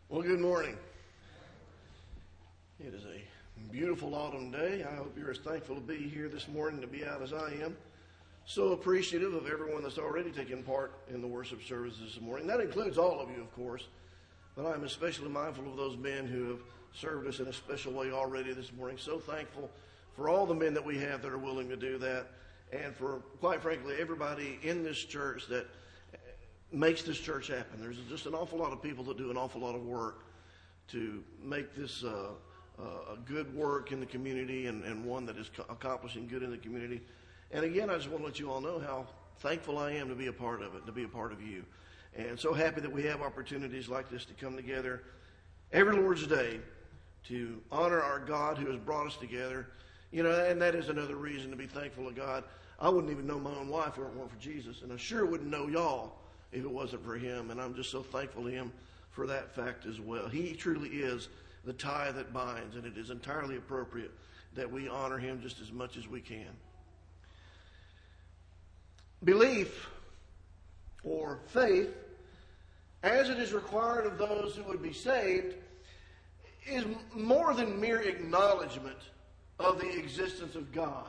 Well, good morning. It is a beautiful autumn day. I hope you're as thankful to be here this morning, to be out as I am. So appreciative of everyone that's already taken part in the worship service this morning. That includes all of you, of course, but I'm especially mindful of those men who have served us in a special way already this morning. So thankful for all the men that we have that are willing to do that, and for, quite frankly, everybody in this church that makes this church happen. There's just an awful lot of people that do an awful lot of work to make this a good work in the community, and one that is accomplishing good in the community. And again, I just want to let you all know how thankful I am to be a part of it, to be a part of you. And so happy that we have opportunities like this to come together every Lord's Day to honor our God who has brought us together. You know, and that is another reason to be thankful to God. I wouldn't even know my own wife if it weren't for Jesus, and I sure wouldn't know y'all if it wasn't for him. And I'm just so thankful to him for that fact as well. He truly is the tie that binds, and it is entirely appropriate that we honor him just as much as we can. Belief, or faith, as it is required of those who would be saved, is more than mere acknowledgement of the existence of God.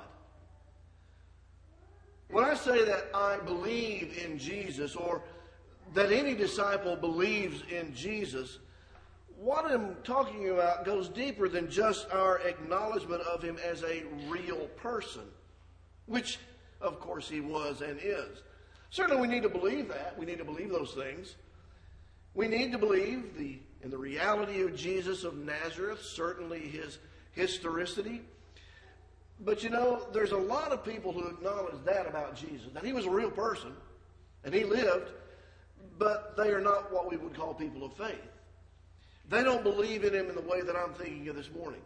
When I say that I believe in Jesus, or that any disciple believes in Jesus, what I'm talking about goes deeper than just our acknowledgement of him as a real person, which, of course, he was and is. Certainly we need to believe that. We need to believe those things. We need to believe in the reality of Jesus of Nazareth, certainly his historicity. But you know, there's a lot of people who acknowledge that about Jesus, that he was a real person, and he lived, but they are not what we would call people of faith. They don't believe in him in the way that I'm thinking of this morning.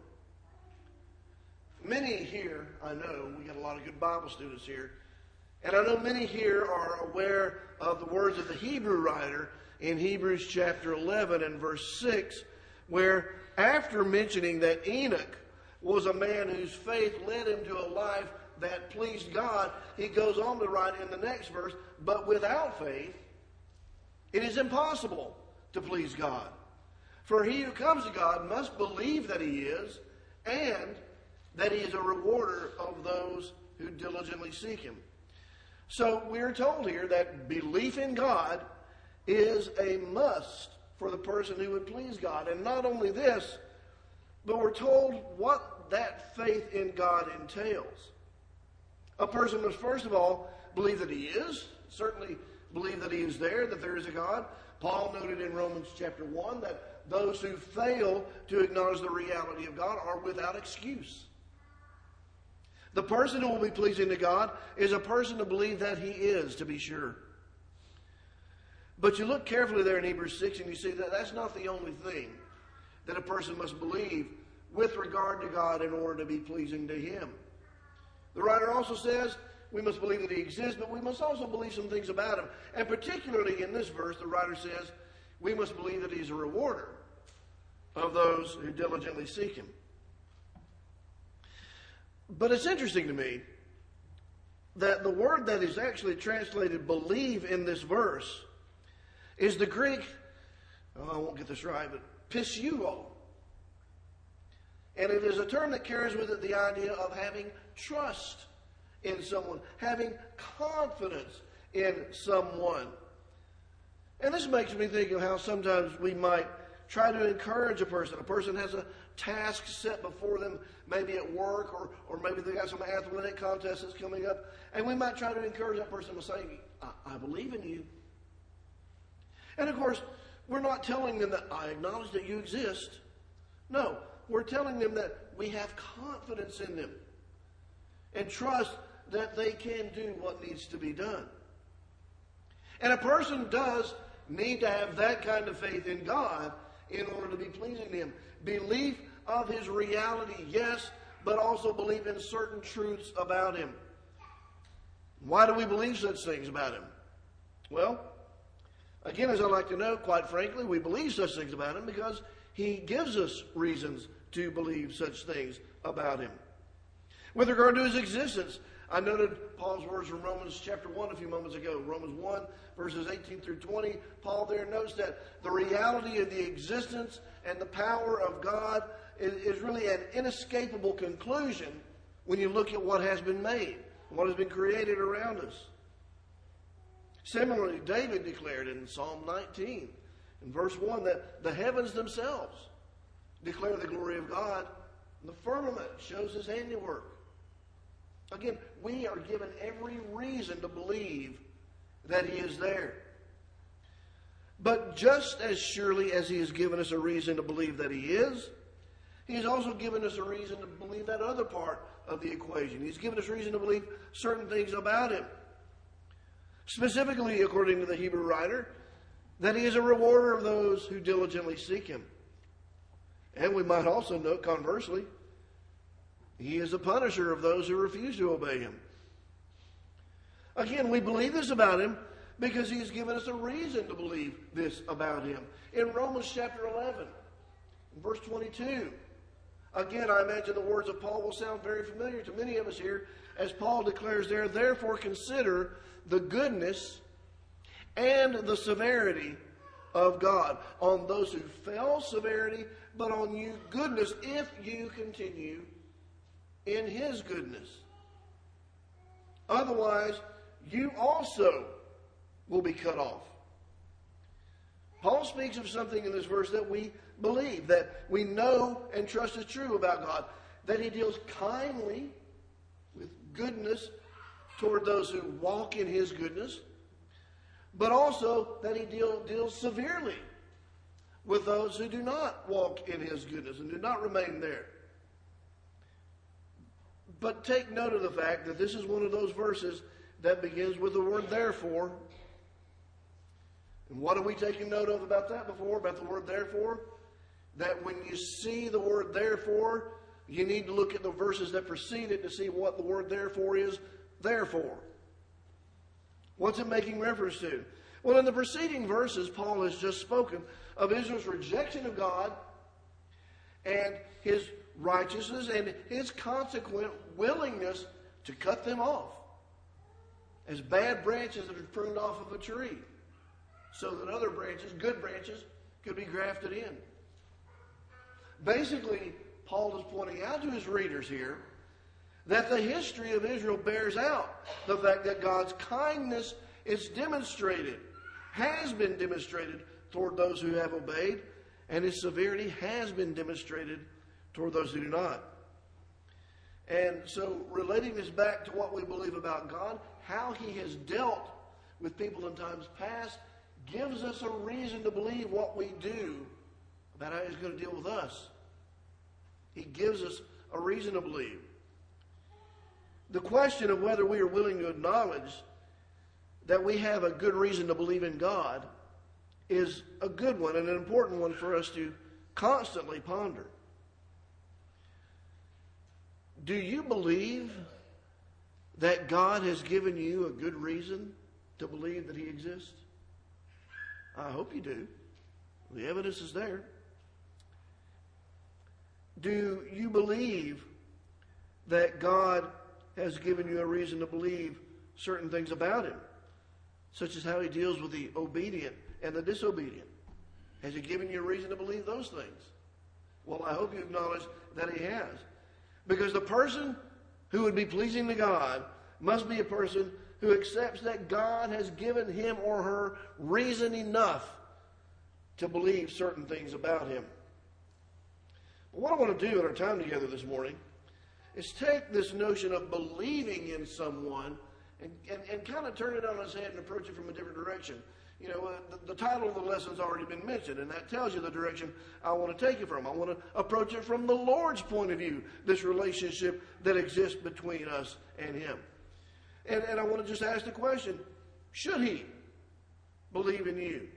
Many here, I know, we got a lot of good Bible students here, and I know many here are aware of the words of the Hebrew writer in Hebrews chapter 11 and verse 6, where after mentioning that Enoch was a man whose faith led him to a life that pleased God, he goes on to write in the next verse, but without faith, it is impossible to please God. For he who comes to God must believe that he is, and that he is a rewarder of those who diligently seek him. So we're told here that belief in God is a must for the person who would please God. And not only this, but we're told what that faith in God entails. A person must first of all believe that he is, certainly believe that he is there, that there is a God. Paul noted in Romans chapter 1 that those who fail to acknowledge the reality of God are without excuse. The person who will be pleasing to God is a person to believe that he is, to be sure. But you look carefully there in Hebrews 6 and you see that that's not the only thing that a person must believe with regard to God in order to be pleasing to him. The writer also says we must believe that he exists, but we must also believe some things about him. And particularly in this verse, the writer says we must believe that he's a rewarder of those who diligently seek him. But it's interesting to me that the word that is actually translated believe in this verse is the Greek, I won't get this right, but pisuo. And it is a term that carries with it the idea of having trust in someone, having confidence in someone. And this makes me think of how sometimes we might try to encourage a person. A person has a task set before them, maybe at work, or maybe they got some athletic contest that's coming up, and we might try to encourage that person by saying, I believe in you. And of course, we're not telling them that I acknowledge that you exist. No, we're telling them that we have confidence in them and trust that they can do what needs to be done. And a person does need to have that kind of faith in God in order to be pleasing to him. Belief of his reality, yes, but also belief in certain truths about him. Why do we believe such things about him? Well, again, as I like to know, quite frankly, we believe such things about him because he gives us reasons to believe such things about him. With regard to his existence, I noted Paul's words from Romans chapter 1 a few moments ago. Romans 1, verses 18 through 20. Paul there notes that the reality of the existence and the power of God is really an inescapable conclusion when you look at what has been made, what has been created around us. Similarly, David declared in Psalm 19, in verse 1, that the heavens themselves declare the glory of God, and the firmament shows his handiwork. Again, we are given every reason to believe that he is there. But just as surely as he has given us a reason to believe that he is, he has also given us a reason to believe that other part of the equation. He's given us reason to believe certain things about him. Specifically, according to the Hebrew writer, that he is a rewarder of those who diligently seek him. And we might also note, conversely, he is a punisher of those who refuse to obey him. Again, we believe this about him because he has given us a reason to believe this about him. In Romans chapter 11, verse 22, again, I imagine the words of Paul will sound very familiar to many of us here, as Paul declares there, therefore consider the goodness and the severity of God. On those who fell, severity, but on you, goodness, if you continue in his goodness. Otherwise, you also will be cut off. Paul speaks of something in this verse that we believe, that we know and trust is true about God, that he deals kindly with goodness toward those who walk in his goodness, but also that he deals severely with those who do not walk in his goodness and do not remain there. But take note of the fact that this is one of those verses that begins with the word therefore. And what are we taking note of about that before, about the word therefore? That when you see the word therefore, you need to look at the verses that precede it to see what the word therefore is therefore. What's it making reference to? Well, in the preceding verses, Paul has just spoken of Israel's rejection of God and his righteousness and his consequent willingness to cut them off as bad branches that are pruned off of a tree so that other branches, good branches, could be grafted in. Basically, Paul is pointing out to his readers here that the history of Israel bears out the fact that God's kindness is demonstrated, has been demonstrated toward those who have obeyed, and his severity has been demonstrated toward those who do not. And so, relating this back to what we believe about God, how he has dealt with people in times past, gives us a reason to believe what we do about how he's going to deal with us. He gives us a reason to believe. The question of whether we are willing to acknowledge that we have a good reason to believe in God is a good one and an important one for us to constantly ponder. Do you believe that God has given you a good reason to believe that he exists? I hope you do. The evidence is there. Do you believe that God has given you a reason to believe certain things about him, such as how he deals with the obedient and the disobedient? Has he given you a reason to believe those things? Well, I hope you acknowledge that he has. Because the person who would be pleasing to God must be a person who accepts that God has given him or her reason enough to believe certain things about him. But what I want to do in our time together this morning is take this notion of believing in someone and kind of turn it on its head and approach it from a different direction. You know, the title of the lesson's already been mentioned, and that tells you the direction I want to take it from. I want to approach it from the Lord's point of view, this relationship that exists between us and him. And I want to just ask the question, should he believe in you?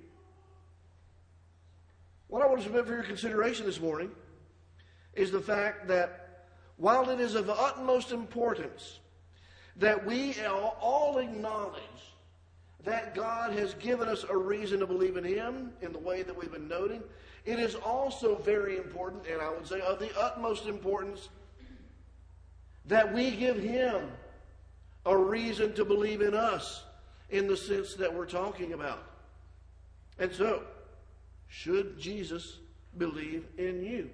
What I want to submit for your consideration this morning is the fact that while it is of utmost importance that we all acknowledge that God has given us a reason to believe in him in the way that we've been noting, it is also very important, and I would say of the utmost importance, that we give him a reason to believe in us in the sense that we're talking about. And so, should Jesus believe in you?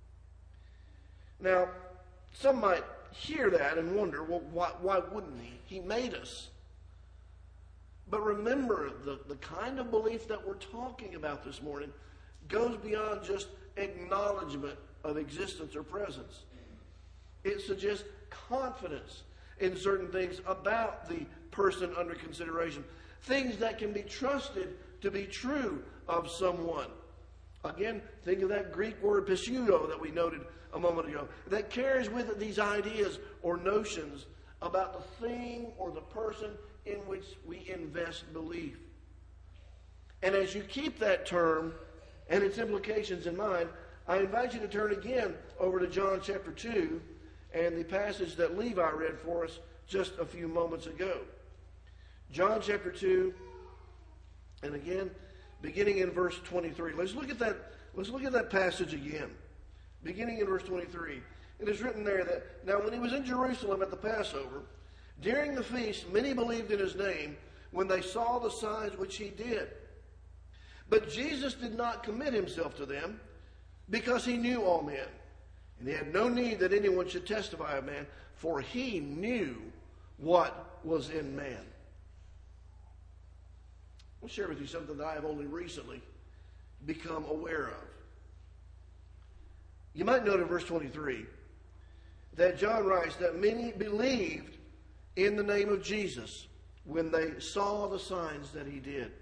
Now, some might hear that and wonder, well, why wouldn't he? He made us. But remember, the kind of belief that we're talking about this morning goes beyond just acknowledgement of existence or presence. It suggests confidence in certain things about the person under consideration. Things that can be trusted to be true of someone. Again, think of that Greek word pseudo that we noted a moment ago. That carries with it these ideas or notions about the thing or the person in which we invest belief. And as you keep that term and its implications in mind, I invite you to turn again over to John chapter 2 and the passage that Levi read for us just a few moments ago. John chapter 2, and again, beginning in verse 23. Let's look at that passage again. Beginning in verse 23. It is written there that, now when he was in Jerusalem at the Passover, during the feast, many believed in his name when they saw the signs which he did. But Jesus did not commit himself to them because he knew all men. And he had no need that anyone should testify of man, for he knew what was in man. I'll share with you something that I have only recently become aware of. You might note in verse 23 that John writes that many believed in the name of Jesus when they saw the signs that he did.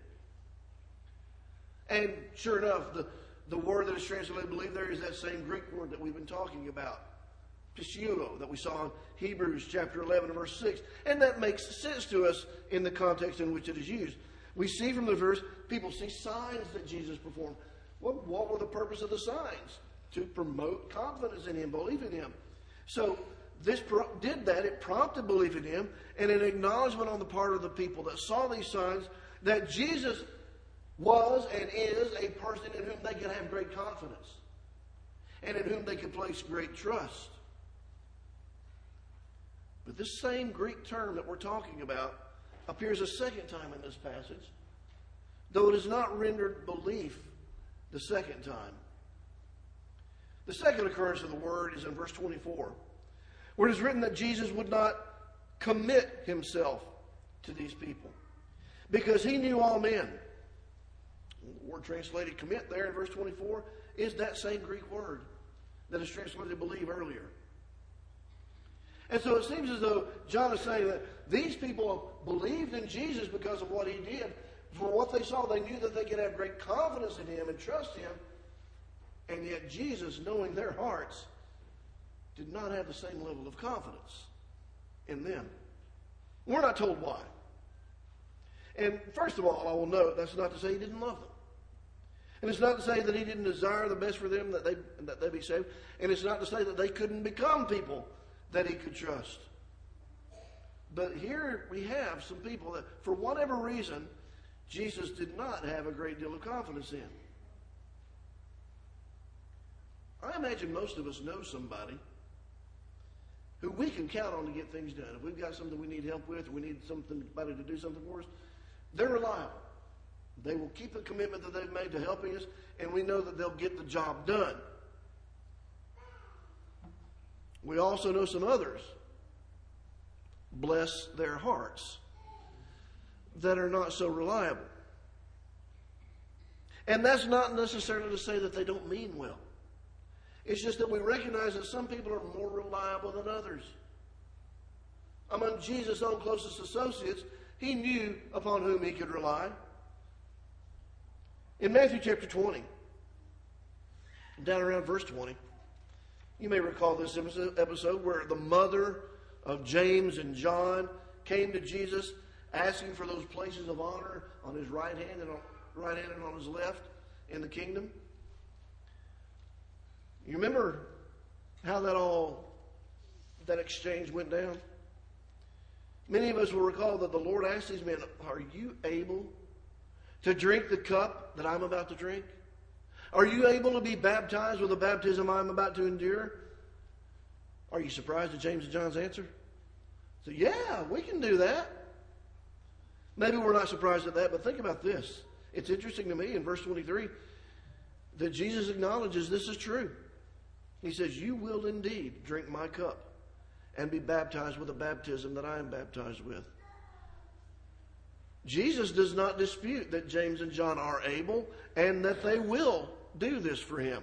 And sure enough, the word that is translated believe there is that same Greek word that we've been talking about, pseudo, that we saw in Hebrews chapter 11 verse 6. And that makes sense to us in the context in which it is used. We see from the verse, people see signs that Jesus performed. What were the purpose of the signs? To promote confidence in him, belief in him. So this did that. It prompted belief in him and an acknowledgement on the part of the people that saw these signs that Jesus was and is a person in whom they could have great confidence and in whom they could place great trust. But this same Greek term that we're talking about appears a second time in this passage, though it is not rendered belief the second time. The second occurrence of the word is in verse 24, where it is written that Jesus would not commit himself to these people because he knew all men. The word translated commit there in verse 24 is that same Greek word that is translated believe earlier. And so it seems as though John is saying that these people believed in Jesus because of what he did. For what they saw, they knew that they could have great confidence in him and trust him. And yet Jesus, knowing their hearts, did not have the same level of confidence in them. We're not told why. And first of all, I will note, that's not to say he didn't love them. And it's not to say that he didn't desire the best for them, that they be saved. And it's not to say that they couldn't become people that he could trust. But here we have some people that, for whatever reason, Jesus did not have a great deal of confidence in. I imagine most of us know somebody who we can count on to get things done. If we've got something we need help with, or we need somebody to do something for us, they're reliable. They will keep the commitment that they've made to helping us, and we know that they'll get the job done. We also know some others, bless their hearts, that are not so reliable. And that's not necessarily to say that they don't mean well. It's just that we recognize that some people are more reliable than others. Among Jesus' own closest associates, he knew upon whom he could rely. In Matthew chapter 20, down around verse 20, you may recall this episode where the mother of James and John came to Jesus asking for those places of honor on his right hand and on his left in the kingdom. You remember how that exchange went down? Many of us will recall that the Lord asked these men, are you able to drink the cup that I'm about to drink? Are you able to be baptized with the baptism I'm about to endure? Are you surprised at James and John's answer? So yeah, we can do that. Maybe we're not surprised at that, but think about this. It's interesting to me in verse 23 that Jesus acknowledges this is true. He says, you will indeed drink my cup and be baptized with the baptism that I am baptized with. Jesus does not dispute that James and John are able and that they will do this for him.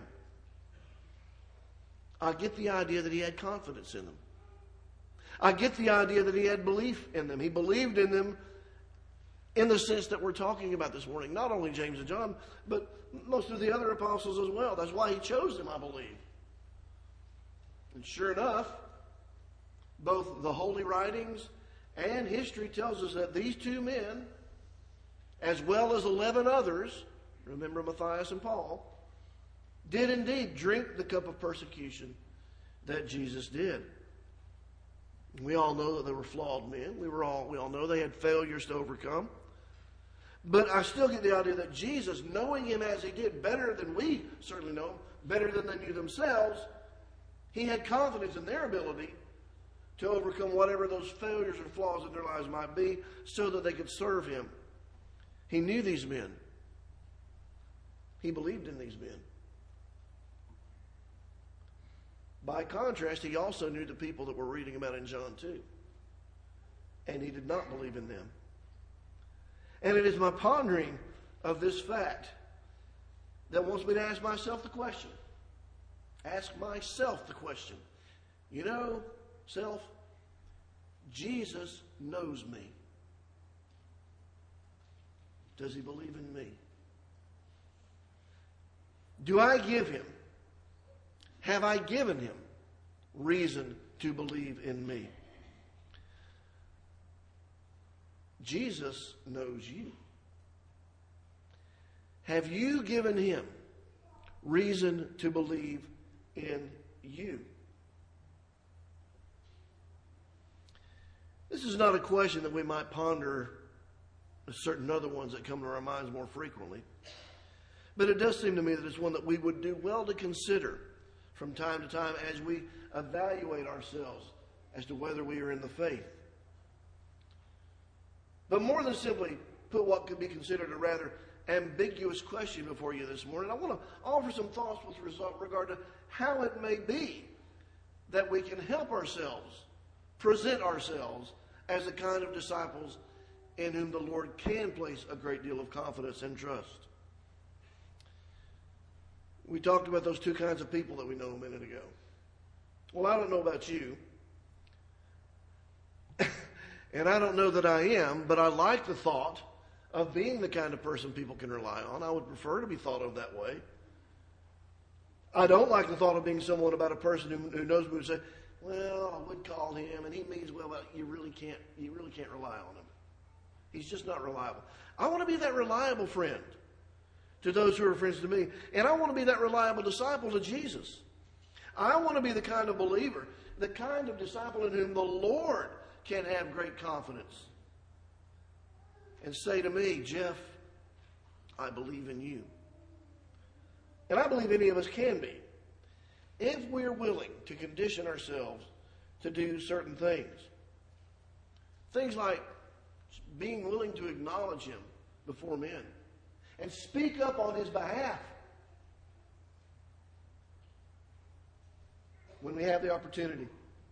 I get the idea that he had confidence in them. I get the idea that he had belief in them. He believed in them in the sense that we're talking about this morning. Not only James and John, but most of the other apostles as well. That's why he chose them, I believe. And sure enough, both the Holy Writings and history tells us that these two men, as well as 11 others, remember Matthias and Paul, did indeed drink the cup of persecution that Jesus did. We all know that they were flawed men. We all know they had failures to overcome. But I still get the idea that Jesus, knowing him as he did, better than we certainly know, better than they knew themselves, he had confidence in their ability to overcome whatever those failures or flaws in their lives might be so that they could serve him. He knew these men. He believed in these men. By contrast, he also knew the people that we're reading about in John 2. And he did not believe in them. And it is my pondering of this fact that wants me to ask myself the question. Ask myself the question. You know, self, Jesus knows me. Does he believe in me? Do I give him? Have I given him reason to believe in me? Jesus knows you. Have you given him reason to believe in you? This is not a question that we might ponder as certain other ones that come to our minds more frequently. But it does seem to me that it's one that we would do well to consider from time to time as we evaluate ourselves as to whether we are in the faith. But more than simply put what could be considered a rather ambiguous question before you this morning, I want to offer some thoughts with regard to how it may be that we can help ourselves, present ourselves as the kind of disciples in whom the Lord can place a great deal of confidence and trust. We talked about those two kinds of people that we know a minute ago. Well, I don't know about you, and I don't know that I am, but I like the thought of being the kind of person people can rely on. I would prefer to be thought of that way. I don't like the thought of being someone about a person who knows me and say, well, I would call him, and he means well, but you really can't rely on him. He's just not reliable. I want to be that reliable friend to those who are friends to me. And I want to be that reliable disciple to Jesus. I want to be the kind of believer, the kind of disciple in whom the Lord can have great confidence and say to me, Jeff, I believe in you. And I believe any of us can be, if we're willing to condition ourselves to do certain things. Things like being willing to acknowledge him before men and speak up on his behalf when we have the opportunity.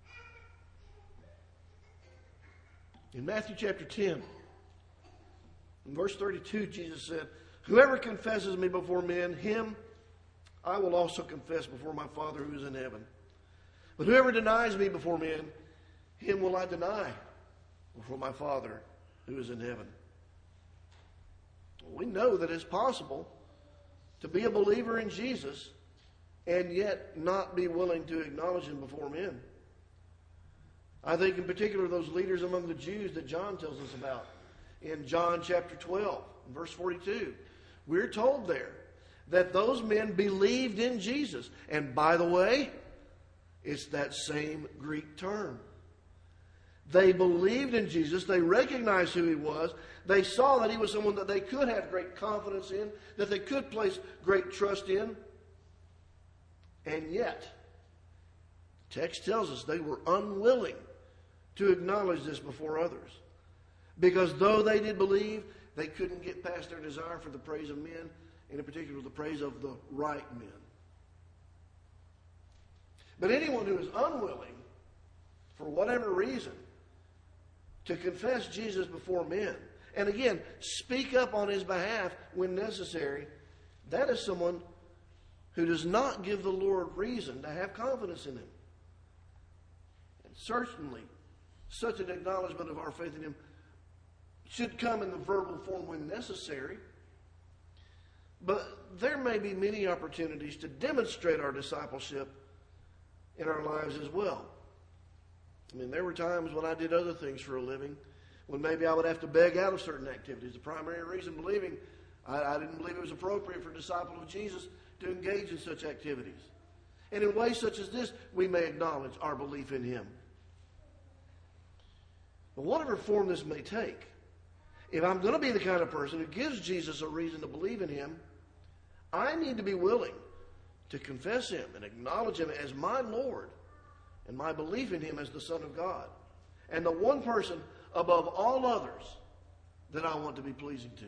In Matthew chapter 10, in verse 32, Jesus said, whoever confesses me before men, him I will also confess before my Father who is in heaven. But whoever denies me before men, him will I deny before my Father who is in heaven. We know that it's possible to be a believer in Jesus and yet not be willing to acknowledge him before men. I think in particular those leaders among the Jews that John tells us about in John chapter 12, verse 42. We're told there that those men believed in Jesus. And by the way, it's that same Greek term. They believed in Jesus. They recognized who he was. They saw that he was someone that they could have great confidence in, that they could place great trust in. And yet, the text tells us they were unwilling to acknowledge this before others. Because though they did believe, they couldn't get past their desire for the praise of men, and in particular the praise of the right men. But anyone who is unwilling, for whatever reason, to confess Jesus before men, and again, speak up on his behalf when necessary, that is someone who does not give the Lord reason to have confidence in him. And certainly, such an acknowledgement of our faith in him should come in the verbal form when necessary. But there may be many opportunities to demonstrate our discipleship in our lives as well. I mean, there were times when I did other things for a living, when maybe I would have to beg out of certain activities. The primary reason believing, I didn't believe it was appropriate for a disciple of Jesus to engage in such activities. And in ways such as this, we may acknowledge our belief in him. But whatever form this may take, if I'm going to be the kind of person who gives Jesus a reason to believe in him, I need to be willing to confess him and acknowledge him as my Lord and my belief in him as the Son of God and the one person above all others that I want to be pleasing to.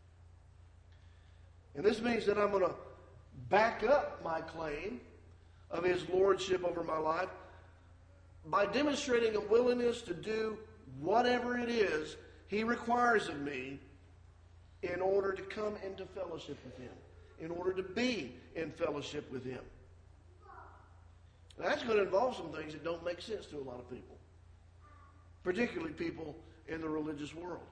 And this means that I'm going to back up my claim of his lordship over my life by demonstrating a willingness to do whatever it is he requires of me in order to come into fellowship with him, in order to be in fellowship with him. That's going to involve some things that don't make sense to a lot of people, particularly people in the religious world.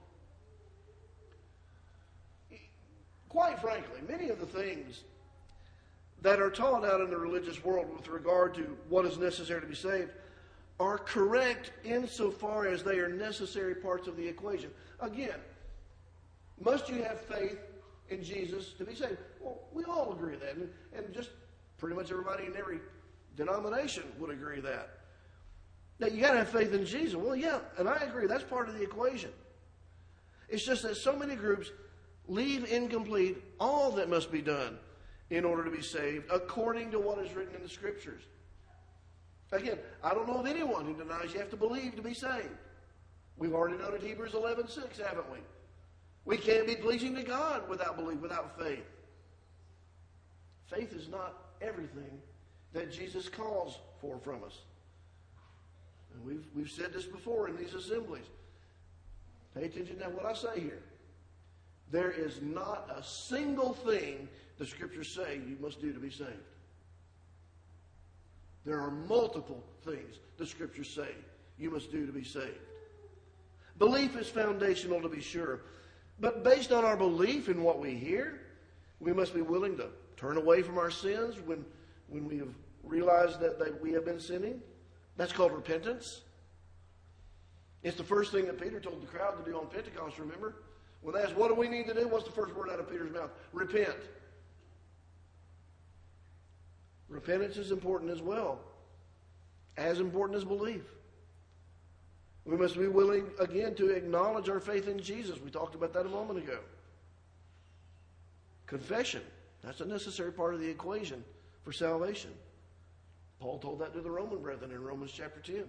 Quite frankly, many of the things that are taught out in the religious world with regard to what is necessary to be saved are correct insofar as they are necessary parts of the equation. Again, must you have faith in Jesus to be saved? Well, we all agree with that, and just pretty much everybody in every denomination would agree that you got to have faith in Jesus. Well, yeah, and I agree. That's part of the equation. It's just that so many groups leave incomplete all that must be done in order to be saved according to what is written in the Scriptures. Again, I don't know of anyone who denies you have to believe to be saved. We've already noted Hebrews 11:6, haven't we? We can't be pleasing to God without belief, without faith. Faith is not everything that Jesus calls for from us. And we've said this before in these assemblies. Pay attention to what I say here. There is not a single thing the Scriptures say you must do to be saved. There are multiple things the Scriptures say you must do to be saved. Belief is foundational, to be sure. But based on our belief in what we hear, we must be willing to turn away from our sins when we have realized that we have been sinning. That's called repentance. It's the first thing that Peter told the crowd to do on Pentecost, remember? When they asked, what do we need to do? What's the first word out of Peter's mouth? Repent. Repentance is important as well, as important as belief. We must be willing, again, to acknowledge our faith in Jesus. We talked about that a moment ago. Confession, that's a necessary part of the equation for salvation. Paul told that to the Roman brethren in Romans chapter 10.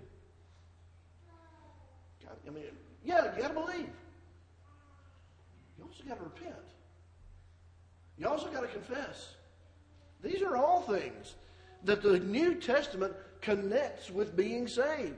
You got to believe. You also got to repent. You also got to confess. These are all things that the New Testament connects with being saved.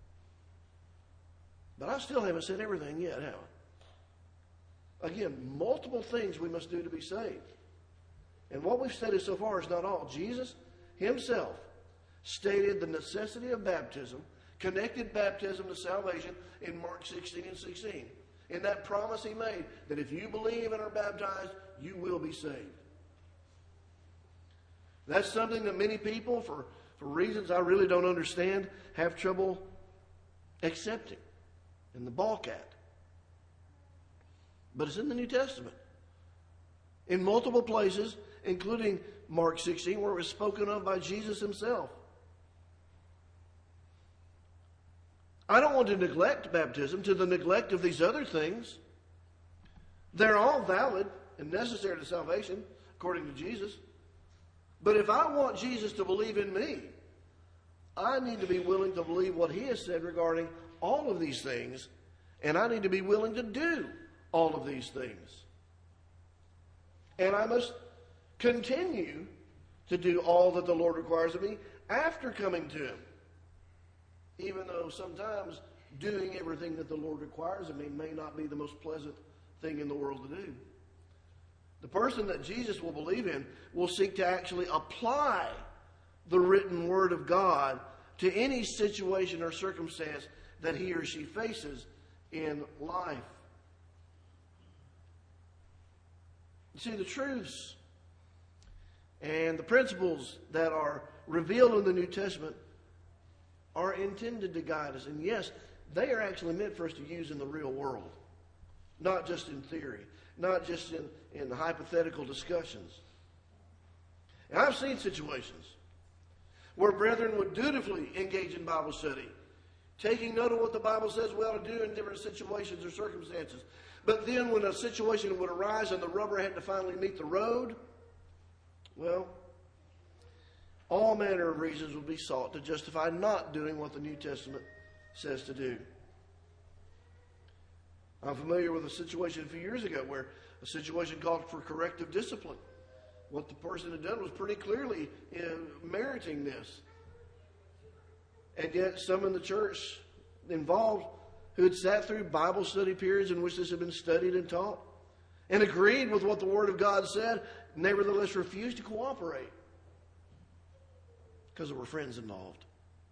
But I still haven't said everything yet, have I? Again, multiple things we must do to be saved. And what we've stated so far is not all. Jesus himself stated the necessity of baptism, connected baptism to salvation in Mark 16:16. In that promise he made that if you believe and are baptized, you will be saved. That's something that many people, for reasons I really don't understand, have trouble accepting and the balk at. But it's in the New Testament. In multiple places, including Mark 16, where it was spoken of by Jesus himself. I don't want to neglect baptism to the neglect of these other things. They're all valid and necessary to salvation, according to Jesus. But if I want Jesus to believe in me, I need to be willing to believe what he has said regarding all of these things, and I need to be willing to do all of these things. And I must continue to do all that the Lord requires of me after coming to Him. Even though sometimes doing everything that the Lord requires of me may not be the most pleasant thing in the world to do. The person that Jesus will believe in will seek to actually apply the written Word of God to any situation or circumstance that he or she faces in life. You see, the truths and the principles that are revealed in the New Testament are intended to guide us. And yes, they are actually meant for us to use in the real world, not just in theory, not just in hypothetical discussions. And I've seen situations where brethren would dutifully engage in Bible study, taking note of what the Bible says we ought to do in different situations or circumstances. But then when a situation would arise and the rubber had to finally meet the road, well, all manner of reasons would be sought to justify not doing what the New Testament says to do. I'm familiar with a situation a few years ago where a situation called for corrective discipline. What the person had done was pretty clearly meriting this. And yet some in the church involved who had sat through Bible study periods in which this had been studied and taught and agreed with what the Word of God said, nevertheless refused to cooperate because there were friends involved.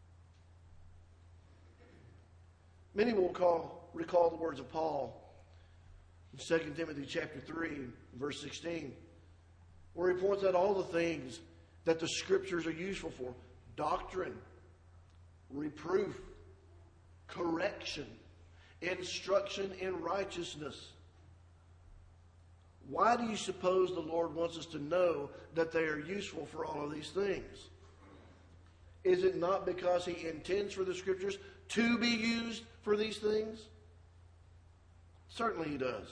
Many will recall the words of Paul in 2 Timothy chapter 3, verse 16, where he points out all the things that the Scriptures are useful for: doctrine, reproof, correction, instruction in righteousness. Why do you suppose the Lord wants us to know that they are useful for all of these things? Is it not because He intends for the Scriptures to be used for these things? Certainly He does.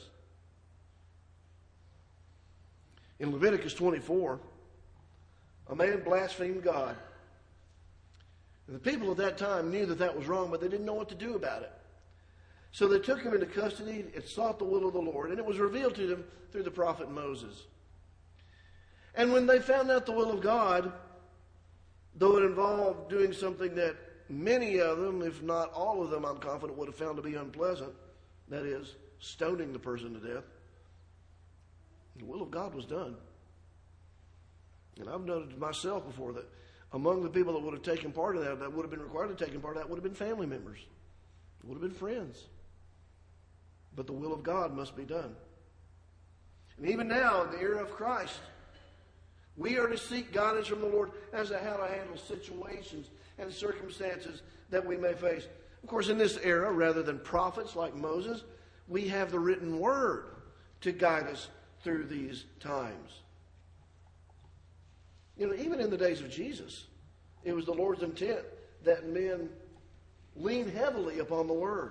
In Leviticus 24, a man blasphemed God. And the people at that time knew that that was wrong, but they didn't know what to do about it. So they took him into custody and sought the will of the Lord, and it was revealed to them through the prophet Moses. And when they found out the will of God, though it involved doing something that many of them, if not all of them, I'm confident would have found to be unpleasant, that is, stoning the person to death, the will of God was done. And I've noted myself before that among the people that would have taken part in that would have been required to take part in that, would have been family members. It would have been friends. But the will of God must be done. And even now, in the era of Christ, we are to seek guidance from the Lord as to how to handle situations and circumstances that we may face. Of course, in this era, rather than prophets like Moses, we have the written word to guide us through these times. You know, even in the days of Jesus, it was the Lord's intent that men lean heavily upon the Word.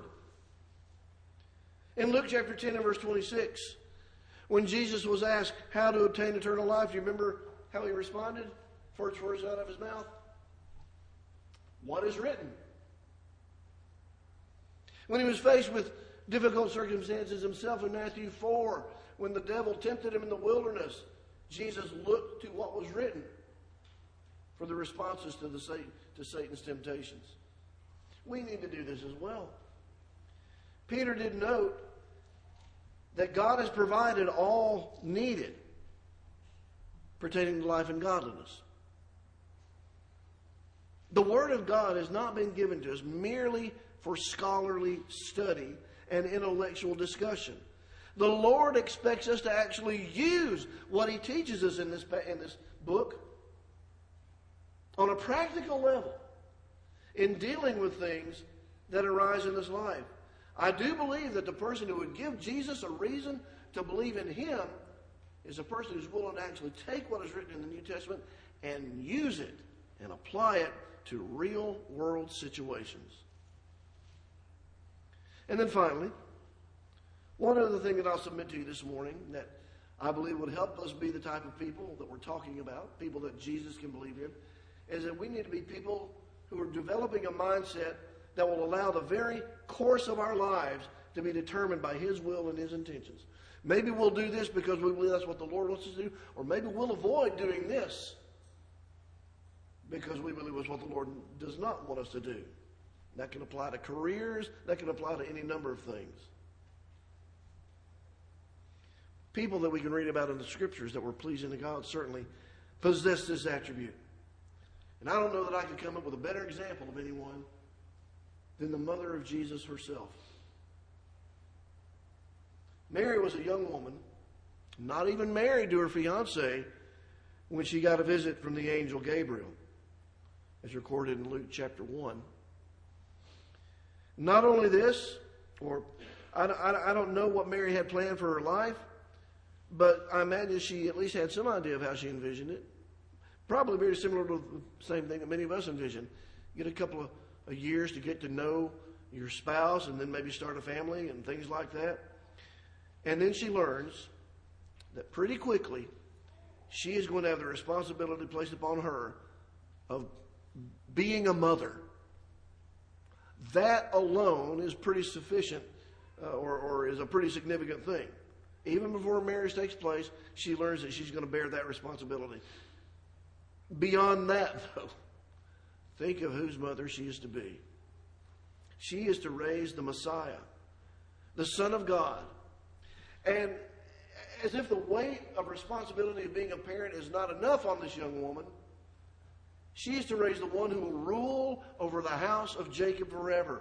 In Luke chapter 10 and verse 26, when Jesus was asked how to obtain eternal life, do you remember how He responded? First words out of His mouth: what is written? When He was faced with difficult circumstances himself in Matthew 4, when the devil tempted Him in the wilderness, Jesus looked to what was written for the responses to Satan's temptations. We need to do this as well. Peter did note that God has provided all needed pertaining to life and godliness. The Word of God has not been given to us merely for scholarly study and intellectual discussion. The Lord expects us to actually use what He teaches us in this book on a practical level in dealing with things that arise in this life. I do believe that the person who would give Jesus a reason to believe in Him is a person who's willing to actually take what is written in the New Testament and use it and apply it to real world situations. And then finally, one other thing that I'll submit to you this morning that I believe would help us be the type of people that we're talking about, people that Jesus can believe in, is that we need to be people who are developing a mindset that will allow the very course of our lives to be determined by His will and His intentions. Maybe we'll do this because we believe that's what the Lord wants us to do, or maybe we'll avoid doing this because we believe it's what the Lord does not want us to do. That can apply to careers. That can apply to any number of things. People that we can read about in the Scriptures that were pleasing to God certainly possessed this attribute. And I don't know that I could come up with a better example of anyone than the mother of Jesus herself. Mary was a young woman, not even married to her fiancé, when she got a visit from the angel Gabriel, as recorded in Luke chapter 1. Not only this, or I don't know what Mary had planned for her life, but I imagine she at least had some idea of how she envisioned it. Probably very similar to the same thing that many of us envision. Get a couple of years to get to know your spouse and then maybe start a family and things like that. And then she learns that pretty quickly she is going to have the responsibility placed upon her of being a mother. That alone is pretty sufficient or is a pretty significant thing. Even before marriage takes place, she learns that she's going to bear that responsibility. Beyond that, though, think of whose mother she is to be. She is to raise the Messiah, the Son of God. And as if the weight of responsibility of being a parent is not enough on this young woman, she is to raise the one who will rule over the house of Jacob forever.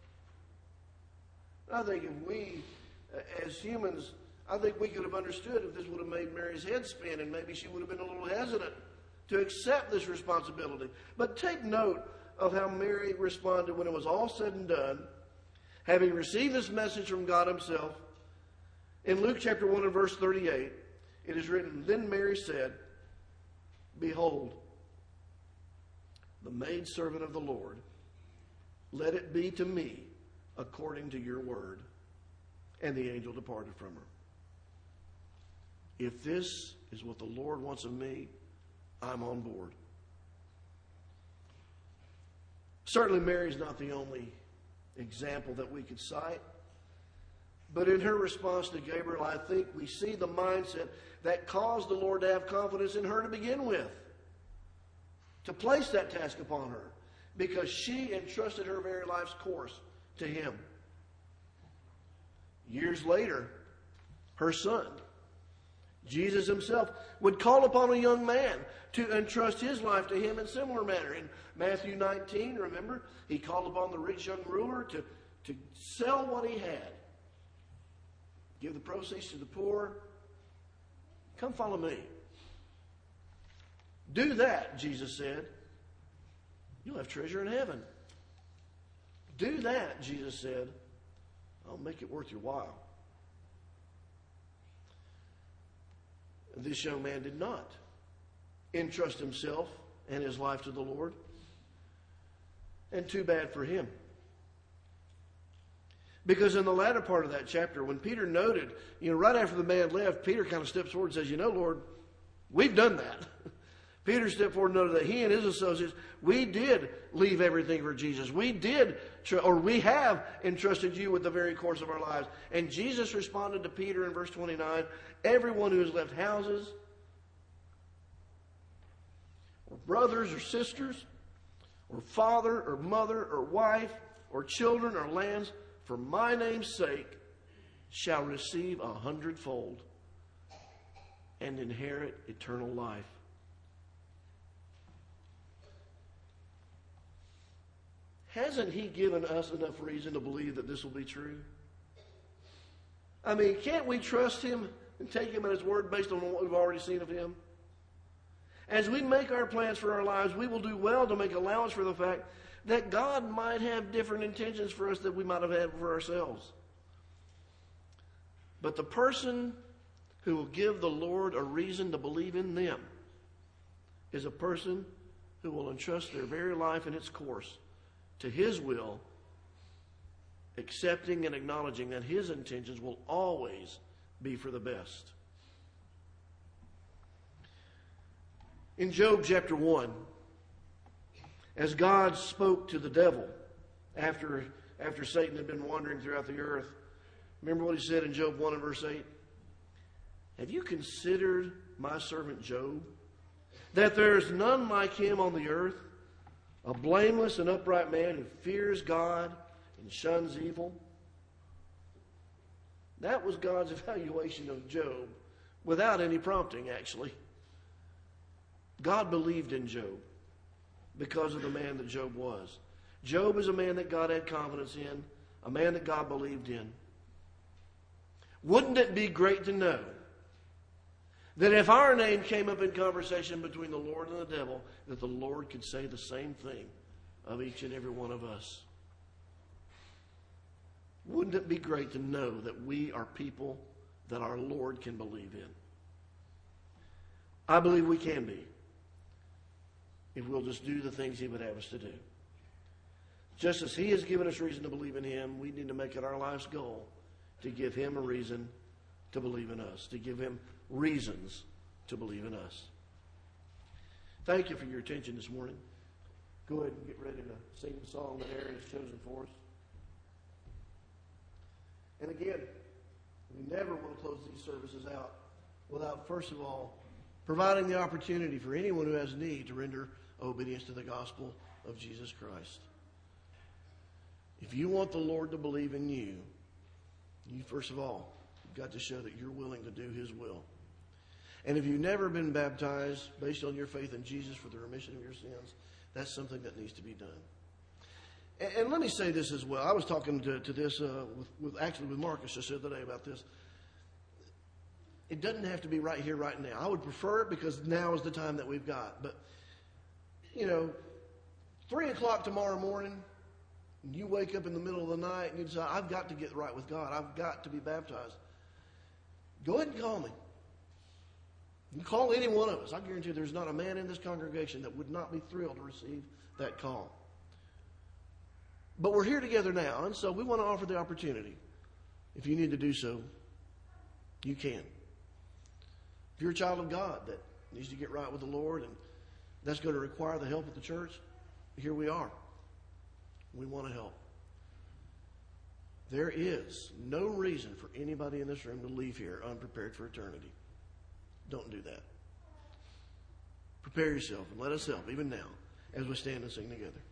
I think if we, as humans, I think we could have understood if this would have made Mary's head spin, and maybe she would have been a little hesitant to accept this responsibility. But take note of how Mary responded when it was all said and done, having received this message from God Himself. In Luke chapter 1 and verse 38, it is written, "Then Mary said, Behold, the maidservant of the Lord, let it be to me according to your word." And the angel departed from her. If this is what the Lord wants of me, I'm on board. Certainly Mary's not the only example that we could cite. But in her response to Gabriel, I think we see the mindset that caused the Lord to have confidence in her to begin with, to place that task upon her, because she entrusted her very life's course to Him. Years later, her son, Jesus Himself, would call upon a young man to entrust his life to Him in similar manner. In Matthew 19, remember, He called upon the rich young ruler to sell what he had, give the proceeds to the poor. Come follow me. Do that, Jesus said. You'll have treasure in heaven. Do that, Jesus said. I'll make it worth your while. This young man did not entrust himself and his life to the Lord. And too bad for him. Because in the latter part of that chapter, when Peter noted, right after the man left, Peter kind of steps forward and says, Lord, we've done that. Peter stepped forward and noted that he and his associates, we did leave everything for Jesus. We have entrusted you with the very course of our lives. And Jesus responded to Peter in verse 29, everyone who has left houses, or brothers or sisters, or father or mother or wife or children or lands, for my name's sake, shall receive 100-fold and inherit eternal life. Hasn't He given us enough reason to believe that this will be true? I mean, can't we trust Him and take Him at His word based on what we've already seen of Him? As we make our plans for our lives, we will do well to make allowance for the fact that God might have different intentions for us than we might have had for ourselves. But the person who will give the Lord a reason to believe in them is a person who will entrust their very life and its course to His will, accepting and acknowledging that His intentions will always be for the best. In Job chapter 1, as God spoke to the devil after Satan had been wandering throughout the earth. Remember what he said in Job 1 and verse 8? Have you considered my servant Job, that there is none like him on the earth, a blameless and upright man who fears God and shuns evil? That was God's evaluation of Job, without any prompting, actually. God believed in Job because of the man that Job was. Job is a man that God had confidence in, a man that God believed in. Wouldn't it be great to know that if our name came up in conversation between the Lord and the devil, that the Lord could say the same thing of each and every one of us? Wouldn't it be great to know that we are people that our Lord can believe in? I believe we can be, if we'll just do the things He would have us to do. Just as He has given us reason to believe in Him, we need to make it our life's goal to give Him a reason to believe in us, to give Him reasons to believe in us. Thank you for your attention this morning. Go ahead and get ready to sing the song that Aaron has chosen for us. And again, we never want to close these services out without, first of all, providing the opportunity for anyone who has need to render obedience to the gospel of Jesus Christ. If you want the Lord to believe in you, first of all, you've got to show that you're willing to do His will. And if you've never been baptized based on your faith in Jesus for the remission of your sins, that's something that needs to be done. And let me say this as well. I was talking to this with Marcus just the other day about this. It doesn't have to be right here, right now. I would prefer it because now is the time that we've got. But, 3 o'clock tomorrow morning, you wake up in the middle of the night and you decide, I've got to get right with God. I've got to be baptized. Go ahead and call me. You call any one of us. I guarantee there's not a man in this congregation that would not be thrilled to receive that call. But we're here together now, and so we want to offer the opportunity. If you need to do so, you can. If you're a child of God that needs to get right with the Lord, and that's going to require the help of the church, here we are. We want to help. There is no reason for anybody in this room to leave here unprepared for eternity. Don't do that. Prepare yourself and let us help, even now, as we stand and sing together.